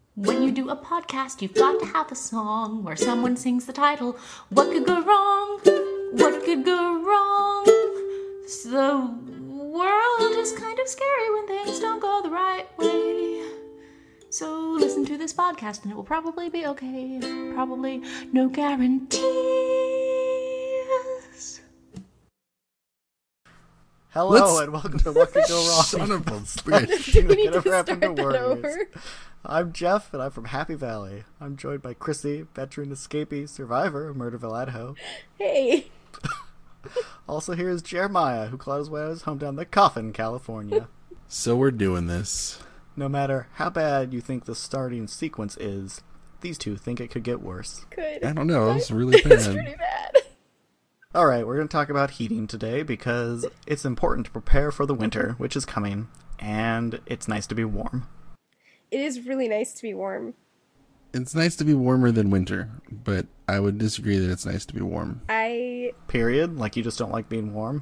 When you do a podcast, you've got to have a song where someone sings the title. What could go wrong? What could go wrong? The world is kind of scary when things don't go the right way. So listen to this podcast and it will probably be okay. Probably no guarantees. Hello and welcome to What Could Go Wrong. Son of a bitch. Do we need to Whatever start happened to that words? over? I'm Jeff and I'm from Happy Valley. I'm joined by Chrissy, veteran escapee, survivor of Murderville, Idaho. Hey. Also here is Jeremiah, who clawed his way out of his hometown, the Coffin, California. So we're doing this. No matter how bad you think the starting sequence is, these two think it could get worse. Good. I don't know. It's really It's bad. pretty bad. Alright, we're going to talk about heating today because it's important to prepare for the winter, which is coming, and it's nice to be warm. It is really nice to be warm. It's nice to be warmer than winter, but I would disagree that it's nice to be warm. Period? Like you just don't like being warm?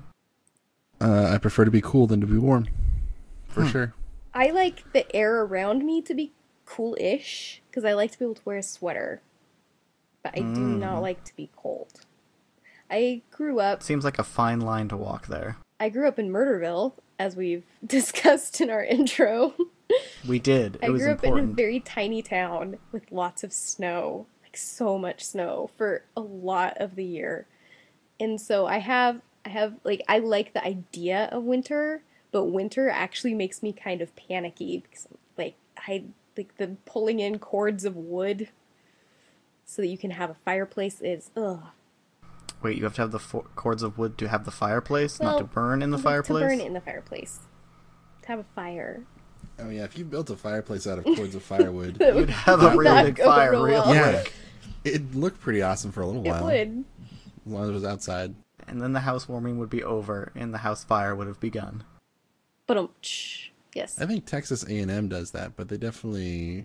I prefer to be cool than to be warm. For sure. I like the air around me to be cool-ish, because I like to be able to wear a sweater. But I do not like to be cold. I grew up Seems like a fine line to walk there. in Murderville, as we've discussed in our intro. We did. It was I grew up in important. a very tiny town with lots of snow, like so much snow for a lot of the year. And so I have like, I like the idea of winter, but winter actually makes me kind of panicky because like I like the pulling in cords of wood so that you can have a fireplace is ugh. Wait, you have to have the cords of wood to have the fireplace, Well, not to burn in the like, fireplace? To burn in the fireplace. To have a fire. Oh yeah, if you built a fireplace out of cords of firewood, You'd have a Would really not big go fire real real well. yeah, quick. it'd look pretty awesome for a little It while. would. As long as it was outside. And then the housewarming would be over, and the house fire would have begun. But yes. I think Texas A&M does that, but they definitely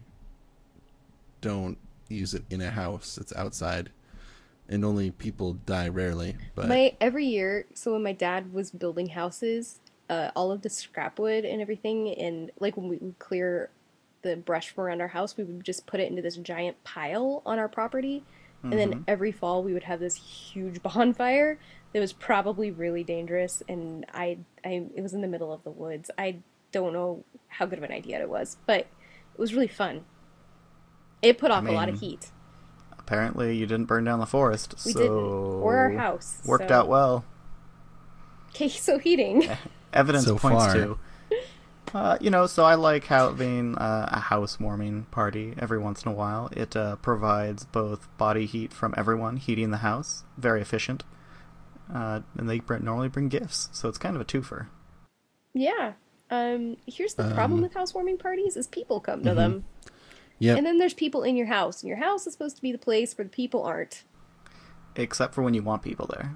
don't use it in a house. It's outside. And only people die rarely. But Every year, so when my dad was building houses, all of the scrap wood and everything, and like when we would clear the brush from around our house, we would just put it into this giant pile on our property, and then every fall we would have this huge bonfire that was probably really dangerous, and it was in the middle of the woods. I don't know how good of an idea it was, but it was really fun. It put off a lot of heat. Apparently, you didn't burn down the forest, We so... didn't, or our house. Worked so. out well. Okay, so heating. Evidence So points far. to. So I like having a housewarming party every once in a while. It provides both body heat from everyone heating the house, very efficient, and they normally bring gifts, so it's kind of a twofer. Yeah. Here's the problem with housewarming parties is people come to them. Yep. And then there's people in your house. And your house is supposed to be the place where the people aren't. Except for when you want people there.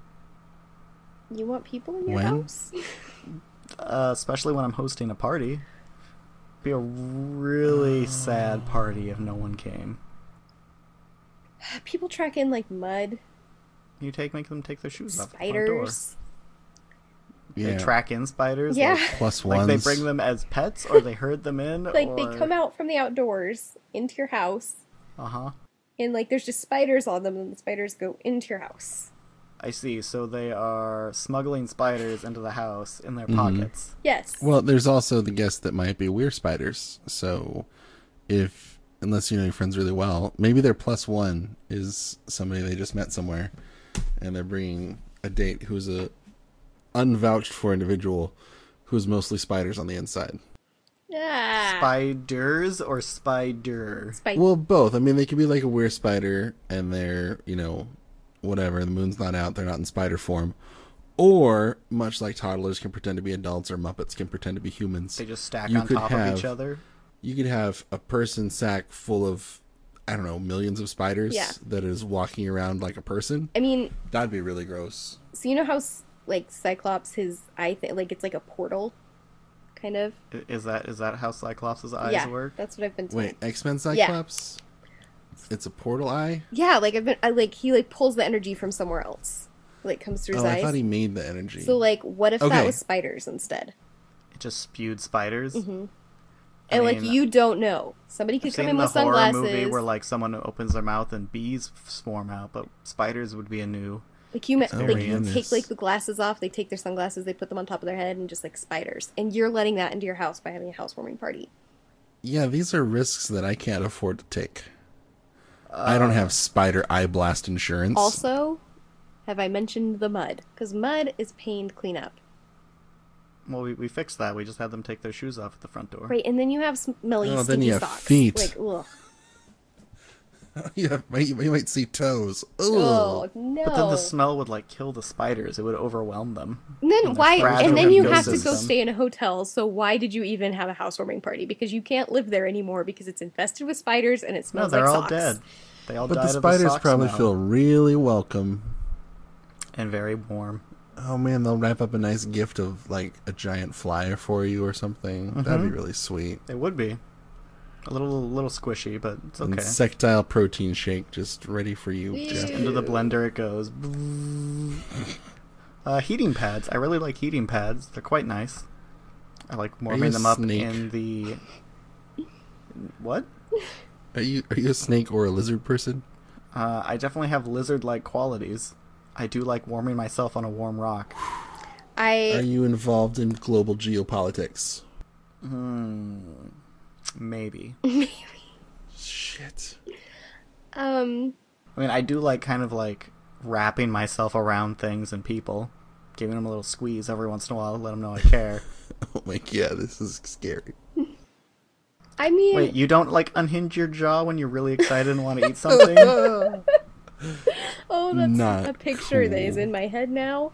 You want people in your When? house? Especially when I'm hosting a party. Be a really sad party if no one came. People track in like mud, You make them take their shoes off at the front door. spiders. They Yeah. track in spiders. Yeah. Plus Like ones. they bring them as pets, or they herd them in, Like or... they come out from the outdoors into your house. Uh-huh. And like there's just spiders on them and the spiders go into your house. I see. So they are smuggling spiders into the house in their pockets. Yes. Well, there's also the guess that might be we're spiders. So, unless you know your friends really well, maybe their plus one is somebody they just met somewhere, and they're bringing a date who's a unvouched for individual who's mostly spiders on the inside. Ah. Spiders or spider? Well, both. I mean, they could be like a weird spider, and they're, whatever, the moon's not out, they're not in spider form. Or, much like toddlers can pretend to be adults, or Muppets can pretend to be humans. They just stack You on could top of have- each other. You could have a person sack full of, I don't know, millions of spiders Yeah. that is walking around like a person. I mean, That'd be really gross. so you know how like Cyclops, his eye like it's like a portal, kind of. Is that how Cyclops' eyes Yeah, work? that's what I've been told. Wait, X-Men Cyclops? It's a portal eye? Yeah, like he like pulls the energy from somewhere else, like comes through his Oh, eyes. I thought he made the energy. So like, what if that Okay. was spiders instead? It just spewed spiders. And mean, you don't know. Somebody could I've come seen in the with horror sunglasses. movie where like someone opens their mouth and bees swarm out, but spiders would be a new. Like you Experience. take like the glasses off, they take their sunglasses, they put them on top of their head, and just like spiders. And you're letting that into your house by having a housewarming party. Yeah, these are risks that I can't afford to take. I don't have spider eye blast insurance. Also, have I mentioned the mud? Because mud is pain to clean up. Well, we fixed that. We just had them take their shoes off at the front door. Right, and then you have smelly, Oh, then stinky you have socks. feet. Like, ugh. You might see toes. Ugh. Oh, no. But then the smell would like kill the spiders. It would overwhelm them. And then And why? they're fragile And then you immune have to go system. stay in a hotel. So why did you even have a housewarming party? Because you can't live there anymore because it's infested with spiders and it No, smells they're like all socks. dead. They all But died the of the spiders sock probably smell. feel really welcome. And very warm. Oh man, they'll wrap up a nice gift of like a giant fly for you or something. That'd be really sweet. It would be a little squishy, but it's okay. Insectile protein shake just ready for you, Jeff. Into the blender it goes. Heating pads. I really like heating pads. They're quite nice. I like you warming a them up snake? in the. What? Are you a snake or a lizard person? I definitely have lizard-like qualities. I do like warming myself on a warm rock. Are you involved in global geopolitics? Maybe. Shit. I mean, I do like kind of like wrapping myself around things and people, giving them a little squeeze every once in a while to let them know I care. Oh my god, this is scary. I mean, Wait, you don't like unhinge your jaw when you're really excited and want to eat something? oh, that's Not a picture that is cool. in my head now.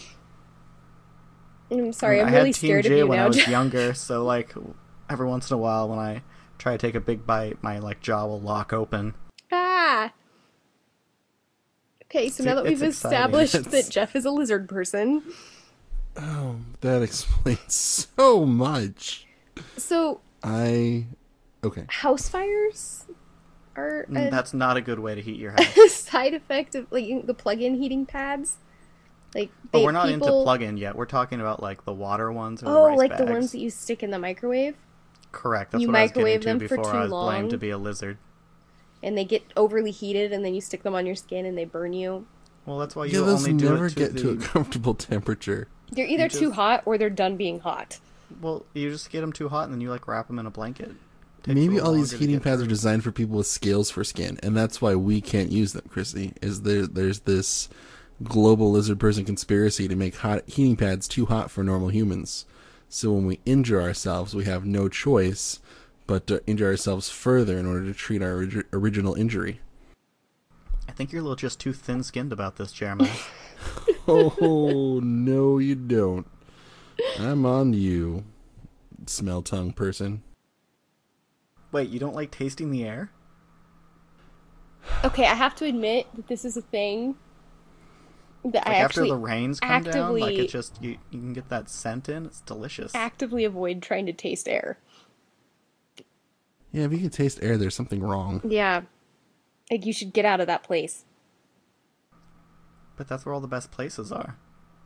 I'm sorry, I I'm had really Team scared of J you when now. I was Jeff. younger, so like every once in a while when I try to take a big bite, my like jaw will lock open. Ah. Okay, so now that It's we've exciting. established that Jeff is a lizard person, Oh, that explains so much. so Okay. house fires are That's not a good way to heat your house. a side effect of like the plug-in heating pads. Like, But we're not into plug-in yet. We're talking about like the water ones or the rice like bags. the ones that you stick in the microwave, Correct. That's you what I was getting microwave to them for before too I was blamed long. to be a lizard. and they get overly heated, and then you stick them on your skin and they burn you. Well, that's why Yeah, you those only do never it to get to a the. comfortable temperature. They're either too just- hot or they're done being hot. Well, you just get them too hot and then you like wrap them in a blanket. Takes a Maybe little all these longer to heating get pads are through. designed for people with scales for skin, and that's why we can't use them, Chrissy. There's this global lizard person conspiracy to make hot heating pads too hot for normal humans. So when we injure ourselves, we have no choice but to injure ourselves further in order to treat our original injury. I think you're a little just too thin-skinned about this, Jeremiah. Oh, no you don't. I'm on you, smell tongue person. Wait, you don't like tasting the air? Okay, I have to admit that this is a thing that Like I after actually the rains come down, like actively- it just you can get that scent in. It's delicious. actively avoid trying to taste air. Yeah, if you can taste air, there's something wrong. Yeah. Like, you should get out of that place. But that's where all the best places are.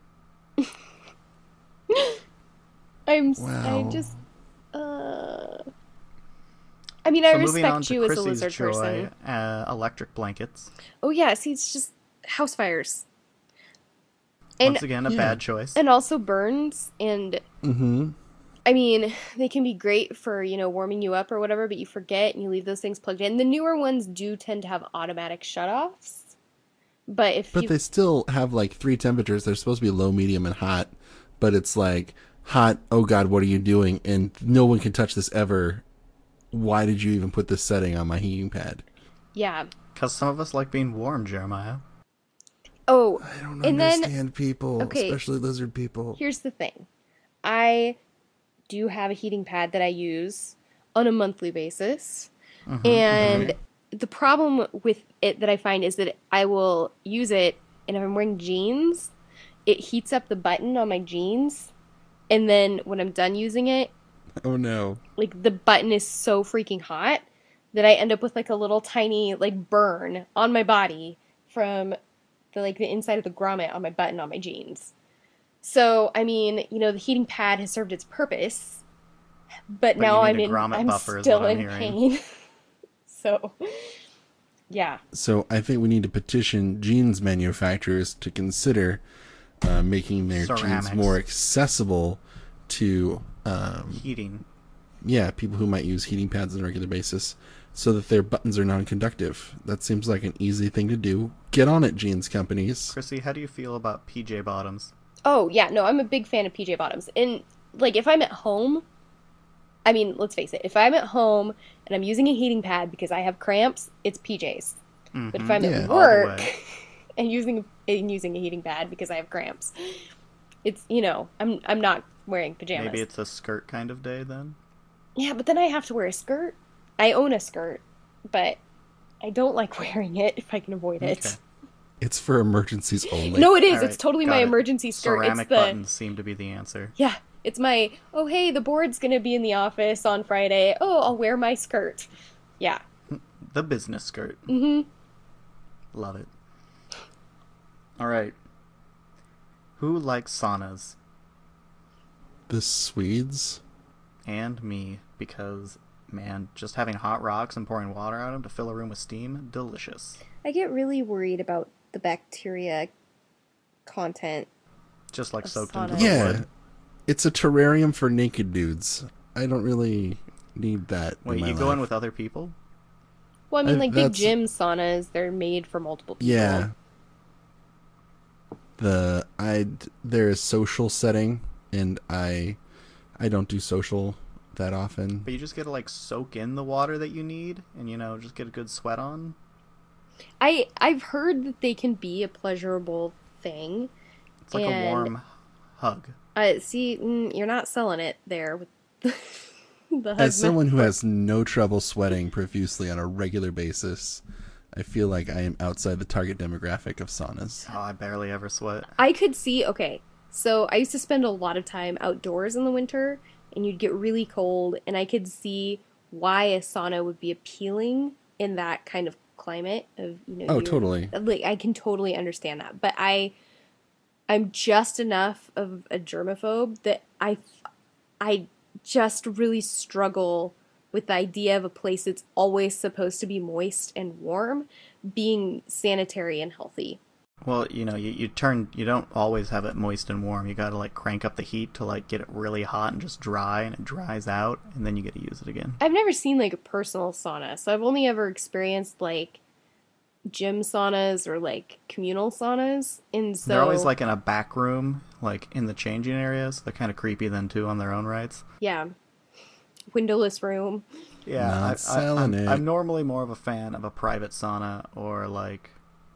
I Wow. just, I mean, I So moving on respect to you as a Chrissy's lizard joy, person. electric blankets. Oh yeah, see, it's just house fires. And, Once again, a Yeah. bad choice. and also burns, and Mm-hmm. I mean, they can be great for, warming you up or whatever, but you forget and you leave those things plugged in. The newer ones do tend to have automatic shutoffs. But if But you... they still have like 3 temperatures. They're supposed to be low, medium, and hot. But it's like hot, oh god, what are you doing? And no one can touch this ever. Why did you even put this setting on my heating pad? Yeah. Because some of us like being warm, Jeremiah. Oh, I don't and then understand people, okay. especially lizard people. here's the thing. I do have a heating pad that I use on a monthly basis. And the problem with it that I find is that I will use it, and if I'm wearing jeans, it heats up the button on my jeans. And then when I'm done using it, Oh no. like, the button is so freaking hot that I end up with like a little tiny like burn on my body from the inside of the grommet on my button on my jeans. So, I mean, the heating pad has served its purpose, but you now need a grommet I'm buffer is still what I'm in hearing. pain. So, yeah. So I think we need to petition jeans manufacturers to consider making their jeans Ceramics. more accessible to Heating. people who might use heating pads on a regular basis, so that their buttons are non-conductive. That seems like an easy thing to do. Get on it, jeans companies. Chrissy, how do you feel about PJ bottoms? Oh, yeah, no, I'm a big fan of PJ bottoms. And, like, if I'm at home, I mean, let's face it, if I'm at home and I'm using a heating pad because I have cramps, it's PJs. But if I'm Yeah. at All the work way. and using a heating pad because I have cramps, it's, I'm not wearing pajamas. Maybe it's a skirt kind of day then? Yeah, but then I have to wear a skirt. I own a skirt, but I don't like wearing it if I can avoid it. Okay. It's for emergencies only. No, it is. All right, it's totally got my it. emergency skirt. Ceramic it's the buttons seem to be the answer. Yeah, it's my, oh, hey, the board's going to be in the office on Friday. Oh, I'll wear my skirt. Yeah. The business skirt. Mm-hmm. Love it. All right. Who likes saunas? The Swedes. And me, because, man, just having hot rocks and pouring water on them to fill a room with steam, delicious. I get really worried about the bacteria content. Just like A soaked sauna. into the Yeah. wood. It's a terrarium for naked dudes. I don't really need that. Wait, in my you go in life. with other people? Well, I mean, like big that's- gym saunas, they're made for multiple people. Yeah. There is social setting, and I don't do social that often. But you just get to, like, soak in the water that you need and, just get a good sweat on? I've heard that they can be a pleasurable thing. It's like a And- warm hug. See, you're not selling it there with the hug As someone who metaphor. has no trouble sweating profusely on a regular basis, I feel like I am outside the target demographic of saunas. Oh, I barely ever sweat. I could see, okay, so I used to spend a lot of time outdoors in the winter, and you'd get really cold, and I could see why a sauna would be appealing in that kind of climate of, Oh, you're- totally. Like, I can totally understand that, but I'm just enough of a germaphobe that I just really struggle with the idea of a place that's always supposed to be moist and warm being sanitary and healthy. Well, you don't always have it moist and warm. You gotta, like, crank up the heat to, like, get it really hot and just dry, and it dries out, and then you get to use it again. I've never seen like a personal sauna, so I've only ever experienced like gym saunas or like communal saunas, and so They're always, like, in a back room, like, in the changing areas. They're kind of creepy then, too, on their own rights. yeah, windowless room. Yeah, Not selling it. I'm normally more of a fan of a private sauna or, like,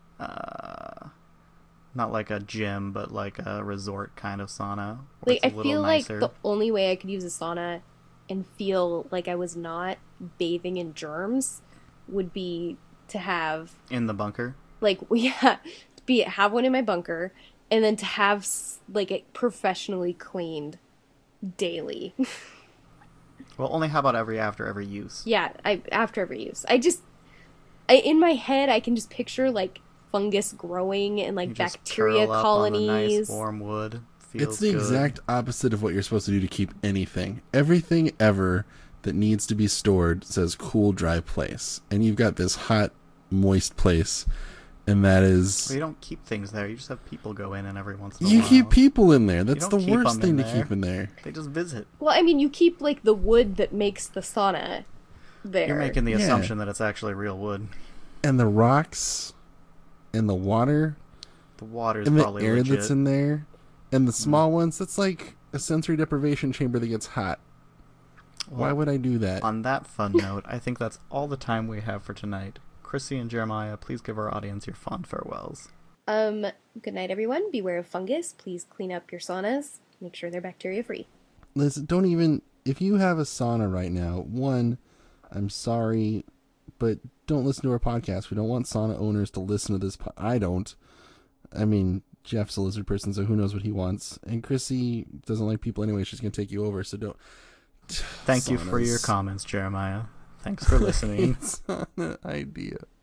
not like a gym, but like a resort kind of sauna. where Like it's I a little feel nicer. like the only way I could use a sauna and feel like I was not bathing in germs would be to have In the bunker. like have one in my bunker, and then to have like it professionally cleaned daily. Well, only how about after every use? Yeah, after every use. In my head, I can just picture like fungus growing and like You just bacteria curl up on the colonies. nice warm wood. Feels It's the good. exact opposite of what you're supposed to do to keep anything. Everything ever that needs to be stored says cool, dry place. And you've got this hot, moist place. And that is... Well, you don't keep things there. You just have people go in and every once in a You while. keep people in there. That's the don't keep worst them thing in to there. keep in there. They just visit. Well, I mean, you keep like the wood that makes the sauna there. You're making the Yeah. assumption that it's actually real wood. And the rocks, and the water, The water's and the probably air legit. that's in there, and the small ones, that's like a sensory deprivation chamber that gets hot. Why Well, would I do that? On that fun note, I think that's all the time we have for tonight. Chrissy and Jeremiah, please give our audience your fond farewells. Good night, everyone. Beware of fungus. Please clean up your saunas. Make sure they're bacteria free. Listen, don't even... If you have a sauna right now, one, I'm sorry, but don't listen to our podcast. We don't want sauna owners to listen to this. I don't. I mean, Jeff's a lizard person, so who knows what he wants. And Chrissy doesn't like people anyway. She's going to take you over, so don't... Thank you for your Saunas. comments, Jeremiah. Thanks for listening. Sauna idea.